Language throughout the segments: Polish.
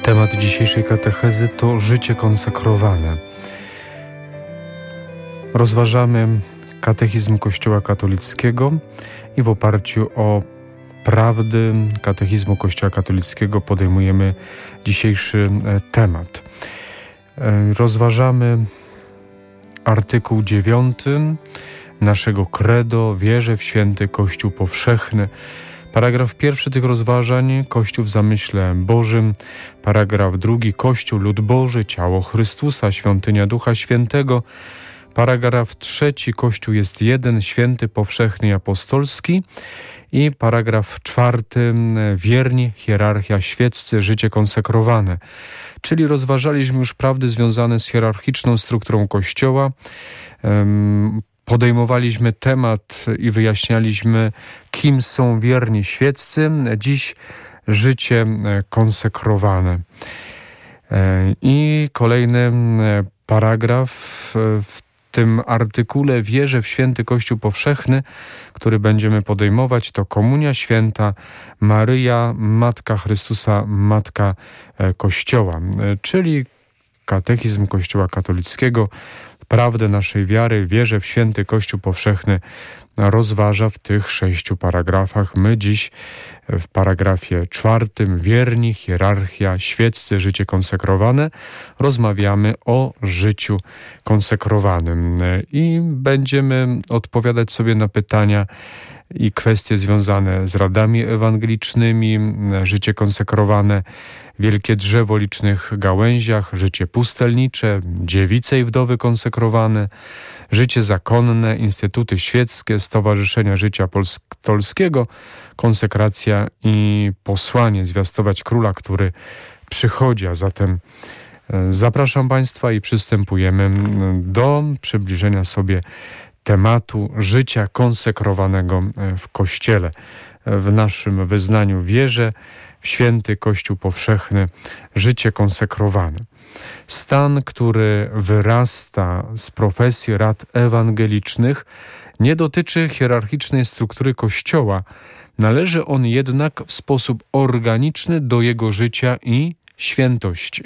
Temat dzisiejszej katechezy to życie konsekrowane. Rozważamy katechizm Kościoła katolickiego i w oparciu o prawdy katechizmu Kościoła katolickiego podejmujemy dzisiejszy temat. Rozważamy artykuł 9 naszego credo: wierzę w święty Kościół powszechny. Paragraf 1 tych rozważań: Kościół w zamyśle Bożym. Paragraf 2: Kościół, lud Boży, ciało Chrystusa, świątynia Ducha Świętego. Paragraf 3: Kościół jest jeden, święty, powszechny i apostolski. I paragraf 4: wierni, hierarchia, świeccy, życie konsekrowane. Czyli rozważaliśmy już prawdy związane z hierarchiczną strukturą Kościoła. Podejmowaliśmy temat i wyjaśnialiśmy, kim są wierni świeccy. Dziś życie konsekrowane. I kolejny paragraf w tym artykule: wierzę w święty Kościół powszechny, który będziemy podejmować, to Komunia Święta, Maryja, Matka Chrystusa, Matka Kościoła, czyli katechizm Kościoła katolickiego. Prawdę naszej wiary, wierzę w święty Kościół powszechny, rozważa w tych 6 paragrafach. My dziś w paragrafie 4, wierni, hierarchia, świeccy, życie konsekrowane, rozmawiamy o życiu konsekrowanym i będziemy odpowiadać sobie na pytania i kwestie związane z radami ewangelicznymi, życie konsekrowane, wielkie drzewo o licznych gałęziach, życie pustelnicze, dziewice i wdowy konsekrowane, życie zakonne, instytuty świeckie, stowarzyszenia życia apostolskiego, konsekracja i posłanie zwiastować Króla, który przychodzi. A zatem zapraszam Państwa i przystępujemy do przybliżenia sobie tematu życia konsekrowanego w Kościele. W naszym wyznaniu wierzę w święty Kościół powszechny, życie konsekrowane. Stan, który wyrasta z profesji rad ewangelicznych, nie dotyczy hierarchicznej struktury Kościoła. Należy on jednak w sposób organiczny do jego życia i świętości.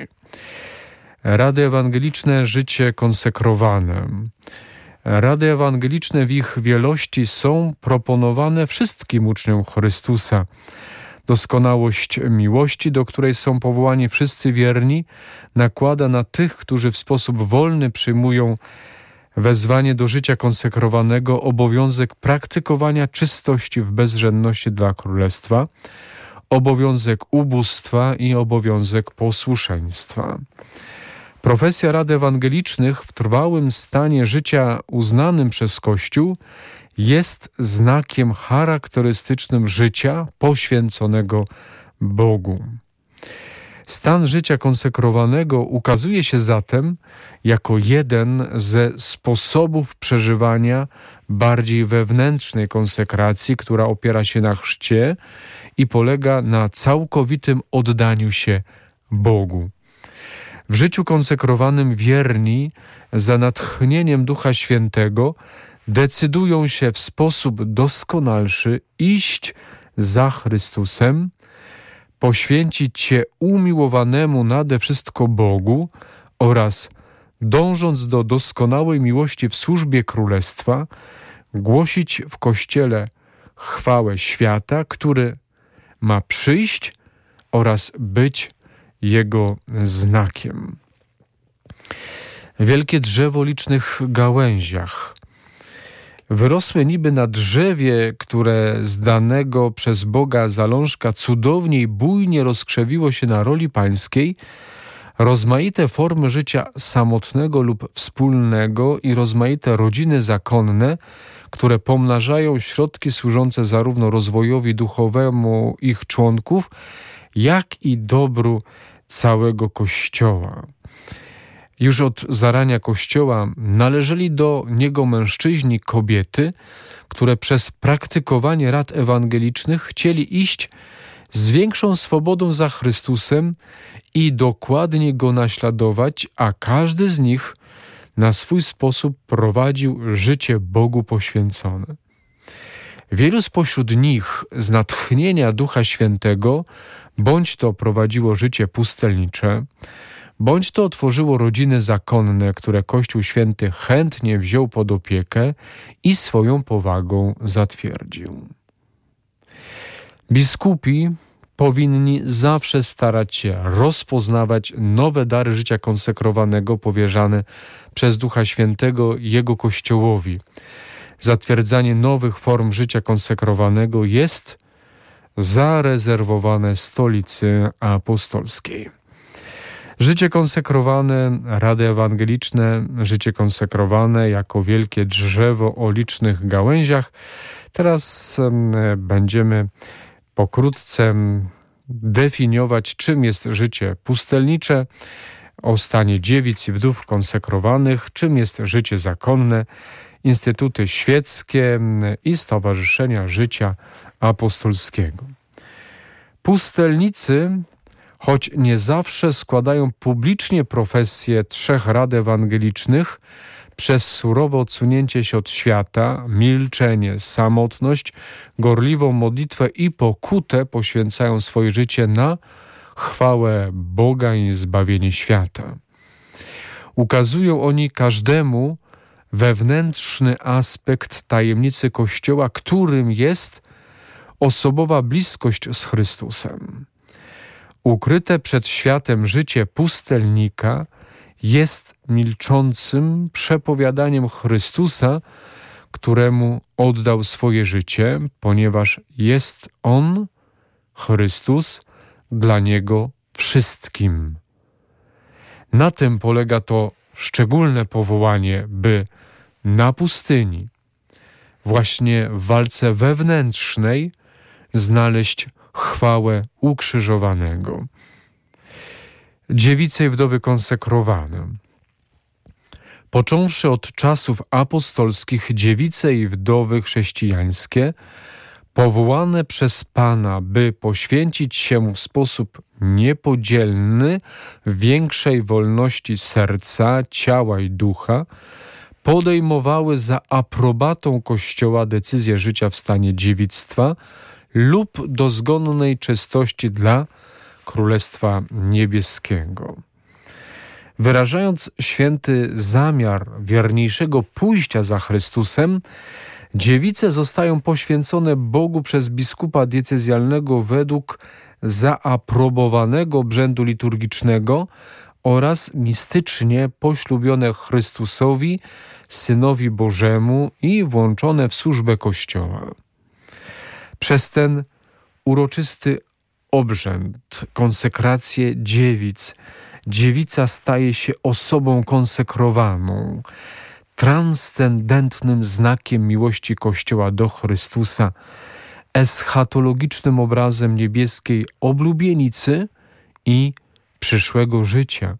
Rady ewangeliczne, życie konsekrowane. Rady ewangeliczne w ich wielości są proponowane wszystkim uczniom Chrystusa. Doskonałość miłości, do której są powołani wszyscy wierni, nakłada na tych, którzy w sposób wolny przyjmują wezwanie do życia konsekrowanego, obowiązek praktykowania czystości w bezrzędności dla Królestwa, obowiązek ubóstwa i obowiązek posłuszeństwa. Profesja rad ewangelicznych w trwałym stanie życia uznanym przez Kościół jest znakiem charakterystycznym życia poświęconego Bogu. Stan życia konsekrowanego ukazuje się zatem jako jeden ze sposobów przeżywania bardziej wewnętrznej konsekracji, która opiera się na chrzcie i polega na całkowitym oddaniu się Bogu. W życiu konsekrowanym wierni za natchnieniem Ducha Świętego decydują się w sposób doskonalszy iść za Chrystusem, poświęcić się umiłowanemu nade wszystko Bogu oraz, dążąc do doskonałej miłości w służbie Królestwa, głosić w Kościele chwałę świata, który ma przyjść oraz być jego znakiem. Wielkie drzewo o licznych gałęziach. Wyrosłe niby na drzewie, które z danego przez Boga zalążka cudownie i bujnie rozkrzewiło się na roli pańskiej, rozmaite formy życia samotnego lub wspólnego i rozmaite rodziny zakonne, które pomnażają środki służące zarówno rozwojowi duchowemu ich członków, jak i dobru całego Kościoła. Już od zarania Kościoła należeli do niego mężczyźni, kobiety, które przez praktykowanie rad ewangelicznych chcieli iść z większą swobodą za Chrystusem i dokładnie Go naśladować, a każdy z nich na swój sposób prowadził życie Bogu poświęcone. Wielu spośród nich z natchnienia Ducha Świętego bądź to prowadziło życie pustelnicze, bądź to otworzyło rodziny zakonne, które Kościół Święty chętnie wziął pod opiekę i swoją powagą zatwierdził. Biskupi powinni zawsze starać się rozpoznawać nowe dary życia konsekrowanego powierzane przez Ducha Świętego Jego Kościołowi. Zatwierdzanie nowych form życia konsekrowanego jest zarezerwowane Stolicy Apostolskiej. Życie konsekrowane, rady ewangeliczne, życie konsekrowane jako wielkie drzewo o licznych gałęziach. Teraz będziemy pokrótce definiować, czym jest życie pustelnicze, o stanie dziewic i wdów konsekrowanych, czym jest życie zakonne, instytuty świeckie i stowarzyszenia życia apostolskiego. Pustelnicy, choć nie zawsze składają publicznie profesję trzech rad ewangelicznych, przez surowe odsunięcie się od świata, milczenie, samotność, gorliwą modlitwę i pokutę poświęcają swoje życie na chwałę Boga i zbawienie świata. Ukazują oni każdemu wewnętrzny aspekt tajemnicy Kościoła, którym jest osobowa bliskość z Chrystusem. Ukryte przed światem życie pustelnika jest milczącym przepowiadaniem Chrystusa, któremu oddał swoje życie, ponieważ jest On, Chrystus, dla Niego wszystkim. Na tym polega to szczególne powołanie, by na pustyni, właśnie w walce wewnętrznej, znaleźć chwałę ukrzyżowanego. Dziewice i wdowy konsekrowane. Począwszy od czasów apostolskich, dziewice i wdowy chrześcijańskie, powołane przez Pana, by poświęcić się w sposób niepodzielny większej wolności serca, ciała i ducha, podejmowały za aprobatą Kościoła decyzję życia w stanie dziewictwa lub dozgonnej czystości dla Królestwa Niebieskiego. Wyrażając święty zamiar wierniejszego pójścia za Chrystusem, dziewice zostają poświęcone Bogu przez biskupa diecezjalnego według zaaprobowanego obrzędu liturgicznego oraz mistycznie poślubione Chrystusowi, Synowi Bożemu i włączone w służbę Kościoła. Przez ten uroczysty obrzęd, konsekrację dziewic, dziewica staje się osobą konsekrowaną, transcendentnym znakiem miłości Kościoła do Chrystusa, eschatologicznym obrazem niebieskiej oblubienicy i przyszłego życia.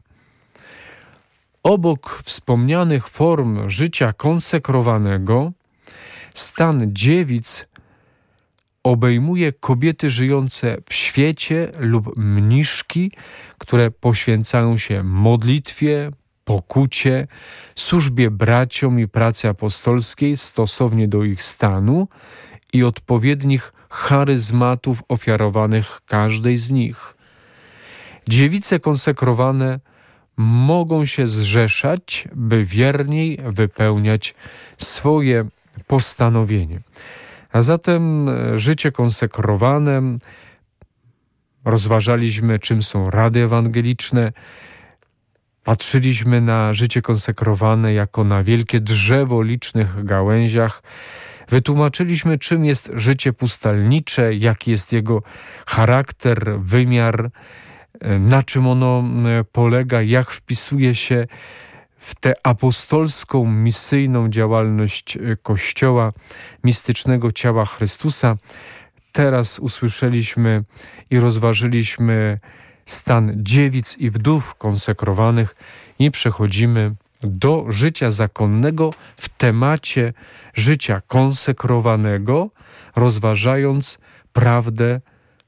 Obok wspomnianych form życia konsekrowanego, stan dziewic obejmuje kobiety żyjące w świecie lub mniszki, które poświęcają się modlitwie, pokucie, służbie braciom i pracy apostolskiej stosownie do ich stanu i odpowiednich charyzmatów ofiarowanych każdej z nich. Dziewice konsekrowane mogą się zrzeszać, by wierniej wypełniać swoje postanowienie. A zatem życie konsekrowane, rozważaliśmy, czym są rady ewangeliczne, patrzyliśmy na życie konsekrowane jako na wielkie drzewo o licznych gałęziach, wytłumaczyliśmy, czym jest życie pustelnicze, jaki jest jego charakter, wymiar, na czym ono polega, jak wpisuje się w tę apostolską, misyjną działalność Kościoła, mistycznego ciała Chrystusa. Teraz usłyszeliśmy i rozważyliśmy stan dziewic i wdów konsekrowanych i przechodzimy do życia zakonnego w temacie życia konsekrowanego, rozważając prawdę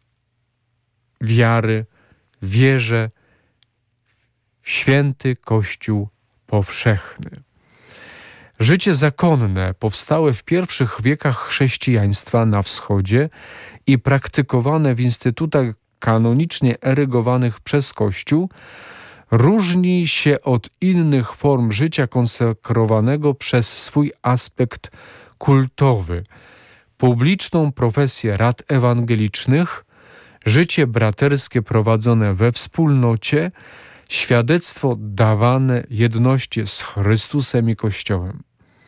wiary, wierzę w święty Kościół powszechny. Życie zakonne powstałe w pierwszych wiekach chrześcijaństwa na wschodzie i praktykowane w instytutach kanonicznie erygowanych przez Kościół różni się od innych form życia konsekrowanego przez swój aspekt kultowy, publiczną profesję rad ewangelicznych, życie braterskie prowadzone we wspólnocie, świadectwo dawane jedności z Chrystusem i Kościołem.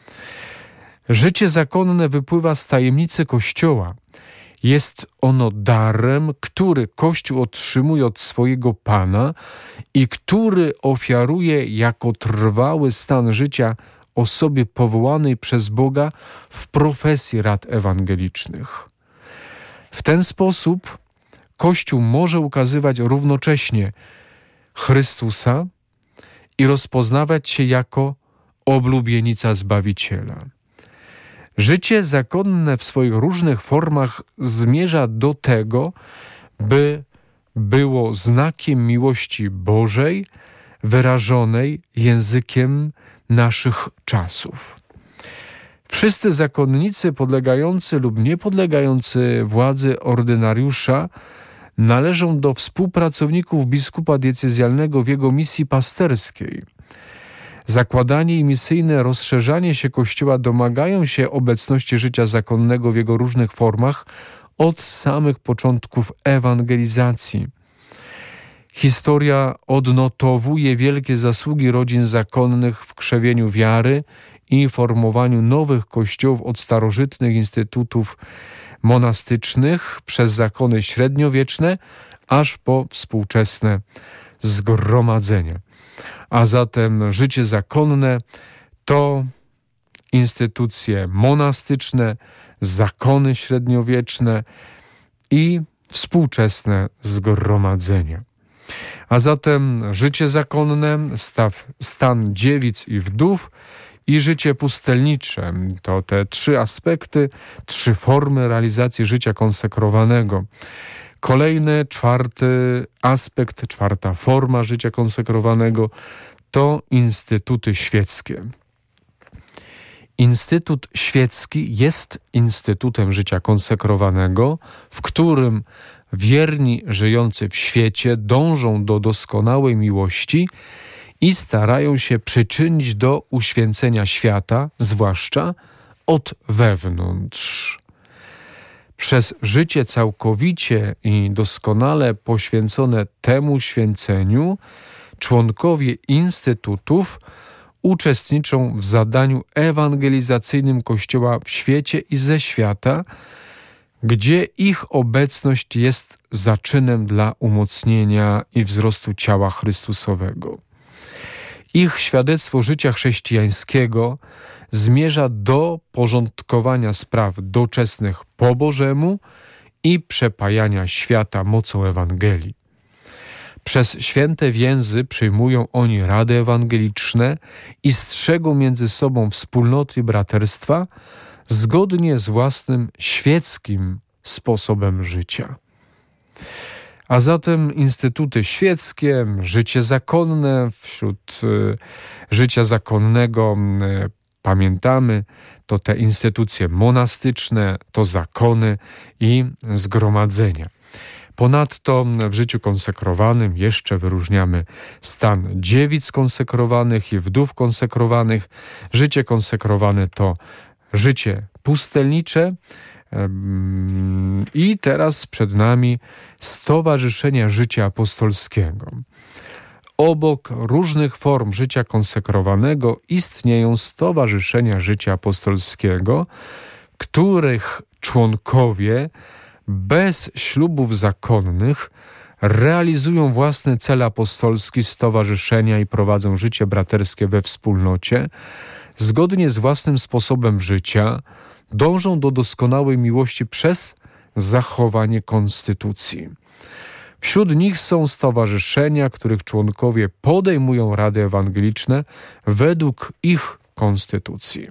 Życie zakonne wypływa z tajemnicy Kościoła. Jest ono darem, który Kościół otrzymuje od swojego Pana i który ofiaruje jako trwały stan życia osobie powołanej przez Boga w profesji rad ewangelicznych. W ten sposób Kościół może ukazywać równocześnie Chrystusa i rozpoznawać się jako oblubienica Zbawiciela. Życie zakonne w swoich różnych formach zmierza do tego, by było znakiem miłości Bożej, wyrażonej językiem naszych czasów. Wszyscy zakonnicy podlegający lub niepodlegający władzy ordynariusza należą do współpracowników biskupa diecezjalnego w jego misji pasterskiej. Zakładanie i misyjne rozszerzanie się Kościoła domagają się obecności życia zakonnego w jego różnych formach od samych początków ewangelizacji. Historia odnotowuje wielkie zasługi rodzin zakonnych w krzewieniu wiary i formowaniu nowych kościołów od starożytnych instytutów monastycznych przez zakony średniowieczne aż po współczesne zgromadzenia. A zatem życie zakonne to instytucje monastyczne, zakony średniowieczne i współczesne zgromadzenia. A zatem życie zakonne, stan dziewic i wdów i życie pustelnicze to te trzy aspekty, trzy formy realizacji życia konsekrowanego. Kolejny, czwarty aspekt, czwarta forma życia konsekrowanego to instytuty świeckie. Instytut świecki jest instytutem życia konsekrowanego, w którym wierni żyjący w świecie dążą do doskonałej miłości i starają się przyczynić do uświęcenia świata, zwłaszcza od wewnątrz. Przez życie całkowicie i doskonale poświęcone temu święceniu członkowie instytutów uczestniczą w zadaniu ewangelizacyjnym Kościoła w świecie i ze świata, gdzie ich obecność jest zaczynem dla umocnienia i wzrostu ciała Chrystusowego. Ich świadectwo życia chrześcijańskiego zmierza do porządkowania spraw doczesnych po Bożemu i przepajania świata mocą Ewangelii. Przez święte więzy przyjmują oni rady ewangeliczne i strzegą między sobą wspólnoty braterstwa zgodnie z własnym świeckim sposobem życia. A zatem instytuty świeckie, życie zakonne, wśród życia zakonnego pamiętamy, to te instytucje monastyczne, to zakony i zgromadzenia. Ponadto w życiu konsekrowanym jeszcze wyróżniamy stan dziewic konsekrowanych i wdów konsekrowanych. Życie konsekrowane to życie pustelnicze i teraz przed nami stowarzyszenia życia apostolskiego. Obok różnych form życia konsekrowanego istnieją stowarzyszenia życia apostolskiego, których członkowie bez ślubów zakonnych realizują własny cel apostolski stowarzyszenia i prowadzą życie braterskie we wspólnocie, zgodnie z własnym sposobem życia, dążą do doskonałej miłości przez zachowanie konstytucji. Wśród nich są stowarzyszenia, których członkowie podejmują rady ewangeliczne według ich konstytucji.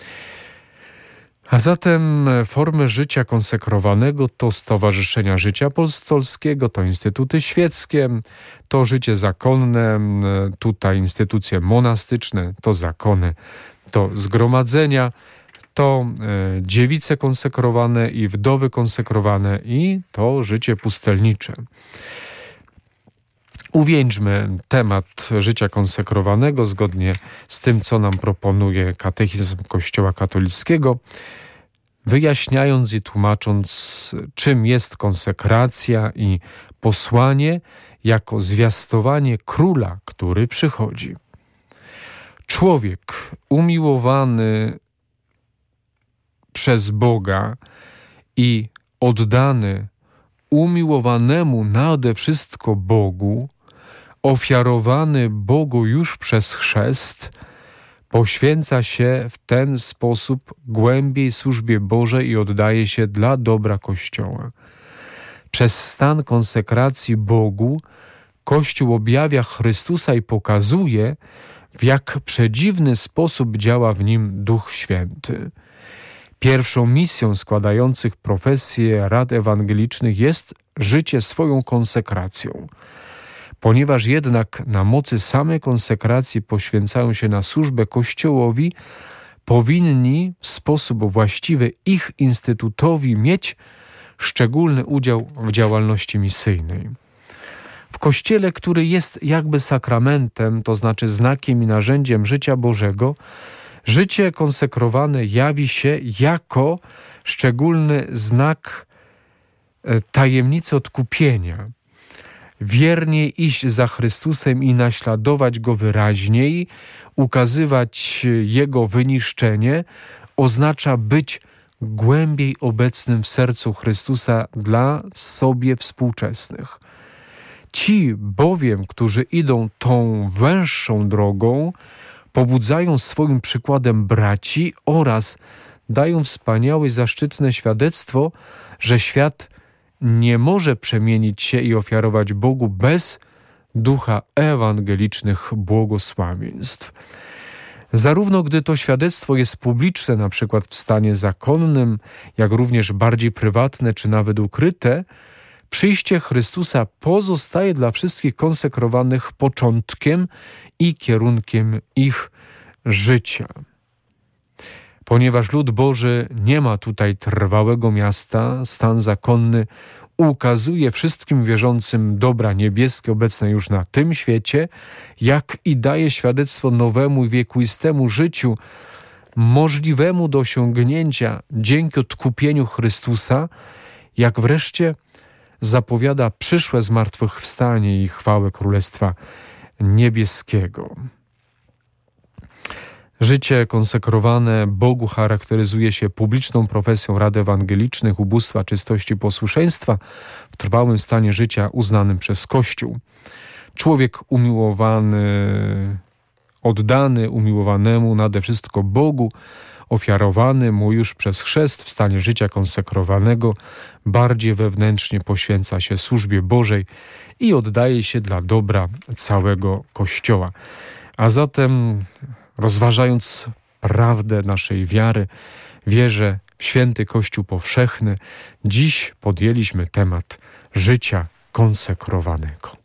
A zatem formy życia konsekrowanego to stowarzyszenia życia apostolskiego, to instytuty świeckie, to życie zakonne, tutaj instytucje monastyczne, to zakony, to zgromadzenia, to dziewice konsekrowane i wdowy konsekrowane i to życie pustelnicze. Uwieńczmy temat życia konsekrowanego zgodnie z tym, co nam proponuje katechizm Kościoła katolickiego, wyjaśniając i tłumacząc, czym jest konsekracja i posłanie jako zwiastowanie króla, który przychodzi. Człowiek umiłowany przez Boga i oddany umiłowanemu nade wszystko Bogu, ofiarowany Bogu już przez chrzest, poświęca się w ten sposób głębiej służbie Bożej i oddaje się dla dobra Kościoła. Przez stan konsekracji Bogu Kościół objawia Chrystusa i pokazuje, w jak przedziwny sposób działa w nim Duch Święty. Pierwszą misją składających profesję rad ewangelicznych jest życie swoją konsekracją. Ponieważ jednak na mocy samej konsekracji poświęcają się na służbę Kościołowi, powinni w sposób właściwy ich instytutowi mieć szczególny udział w działalności misyjnej. W Kościele, który jest jakby sakramentem, to znaczy znakiem i narzędziem życia Bożego, życie konsekrowane jawi się jako szczególny znak tajemnicy odkupienia. Wiernie iść za Chrystusem i naśladować Go wyraźniej, ukazywać Jego wyniszczenie, oznacza być głębiej obecnym w sercu Chrystusa dla sobie współczesnych. Ci bowiem, którzy idą tą węższą drogą, pobudzają swoim przykładem braci oraz dają wspaniałe i zaszczytne świadectwo, że świat nie może przemienić się i ofiarować Bogu bez ducha ewangelicznych błogosławieństw. Zarówno gdy to świadectwo jest publiczne, na przykład w stanie zakonnym, jak również bardziej prywatne czy nawet ukryte, przyjście Chrystusa pozostaje dla wszystkich konsekrowanych początkiem i kierunkiem ich życia. Ponieważ lud Boży nie ma tutaj trwałego miasta, stan zakonny ukazuje wszystkim wierzącym dobra niebieskie obecne już na tym świecie, jak i daje świadectwo nowemu i wiekuistemu życiu, możliwemu do osiągnięcia dzięki odkupieniu Chrystusa, jak wreszcie zapowiada przyszłe zmartwychwstanie i chwałę Królestwa Niebieskiego. Życie konsekrowane Bogu charakteryzuje się publiczną profesją rad ewangelicznych, ubóstwa, czystości, posłuszeństwa w trwałym stanie życia uznanym przez Kościół. Człowiek umiłowany, oddany umiłowanemu nade wszystko Bogu, ofiarowany mu już przez chrzest w stanie życia konsekrowanego, bardziej wewnętrznie poświęca się służbie Bożej i oddaje się dla dobra całego Kościoła. A zatem, rozważając prawdę naszej wiary, wierzę w święty Kościół powszechny, dziś podjęliśmy temat życia konsekrowanego.